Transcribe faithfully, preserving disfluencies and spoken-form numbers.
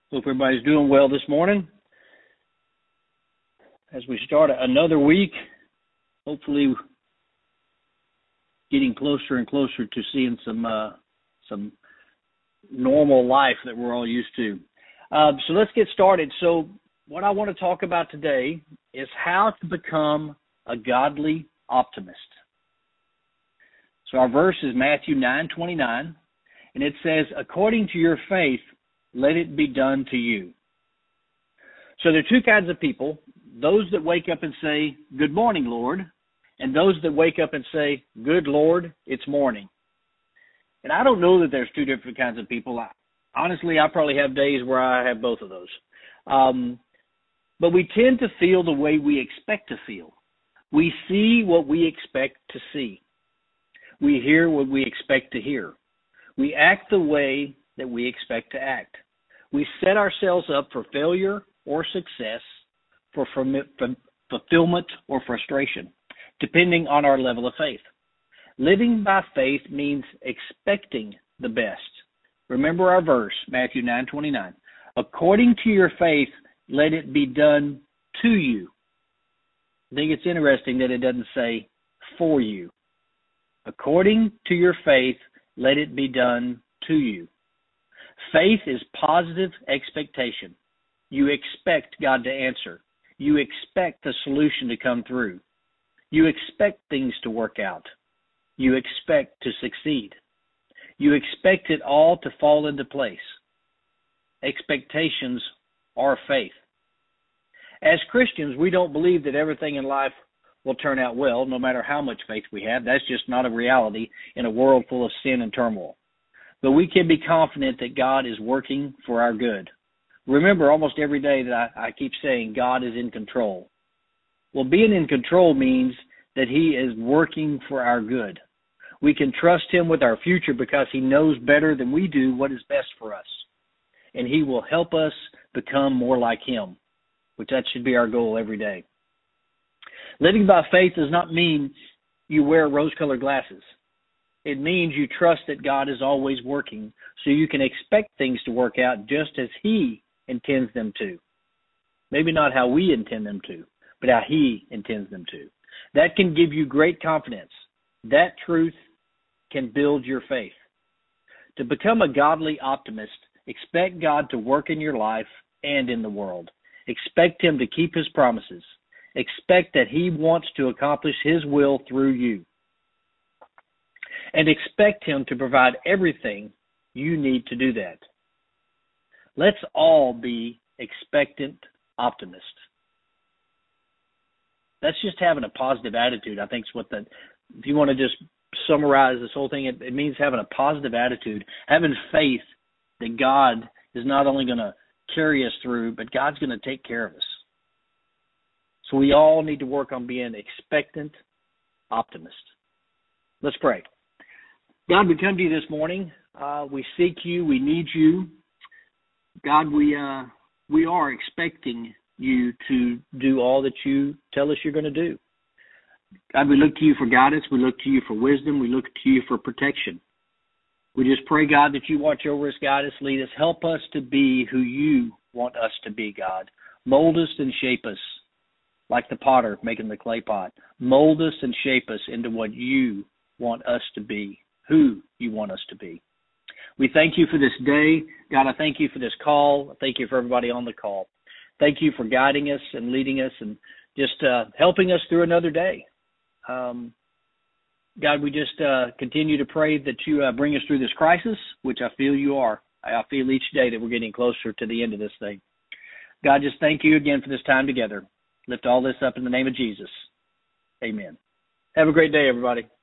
Hope everybody's doing well this morning. As we start another week, hopefully getting closer and closer to seeing some uh, some normal life that we're all used to. Uh, so let's get started. So what I want to talk about today is how to become a godly optimist. So our verse is Matthew nine twenty-nine, and it says, "According to your faith, let it be done to you." So there are two kinds of people, those that wake up and say, "Good morning, Lord," and those that wake up and say, "Good Lord, it's morning." And I don't know that there's two different kinds of people. I, honestly, I probably have days where I have both of those. Um, but we tend to feel the way we expect to feel. We see what we expect to see. We hear what we expect to hear. We act the way that we expect to act. We set ourselves up for failure or success, for fulfillment or frustration, depending on our level of faith. Living by faith means expecting the best. Remember our verse, Matthew nine twenty-nine. According to your faith, let it be done to you. I think it's interesting that it doesn't say for you. According to your faith, let it be done to you. Faith is positive expectation. You expect God to answer. You expect the solution to come through. You expect things to work out. You expect to succeed. You expect it all to fall into place. Expectations are faith. As Christians, we don't believe that everything in life will turn out well, no matter how much faith we have. That's just not a reality in a world full of sin and turmoil. But we can be confident that God is working for our good. Remember, almost every day that I, I keep saying God is in control. Well, being in control means that He is working for our good. We can trust Him with our future because He knows better than we do what is best for us. And He will help us become more like Him, which that should be our goal every day. Living by faith does not mean you wear rose-colored glasses. It means you trust that God is always working, so you can expect things to work out just as He intends them to. Maybe not how we intend them to, but how He intends them to. That can give you great confidence. That truth can build your faith. To become a godly optimist, expect God to work in your life and in the world. Expect Him to keep His promises. Expect that He wants to accomplish His will through you. And expect Him to provide everything you need to do that. Let's all be expectant optimists. That's just having a positive attitude. I think is what the, if you want to just summarize this whole thing, it, it means having a positive attitude, having faith that God is not only going to carry us through, but God's going to take care of us. So we all need to work on being expectant optimists. Let's pray. God, we come to you this morning. Uh, we seek you. We need you. God, we uh, we are expecting you to do all that you tell us you're going to do. God, we look to you for guidance. We look to you for wisdom. We look to you for protection. We just pray, God, that you watch over us, guide us, lead us. Help us to be who you want us to be, God. Mold us and shape us like the potter making the clay pot. Mold us and shape us into what you want us to be, who you want us to be. We thank you for this day. God, I thank you for this call. I thank you for everybody on the call. Thank you for guiding us and leading us and just uh, helping us through another day. Um, God, we just uh, continue to pray that you uh, bring us through this crisis, which I feel you are. I feel each day that we're getting closer to the end of this thing. God, just thank you again for this time together. Lift all this up in the name of Jesus. Amen. Have a great day, everybody.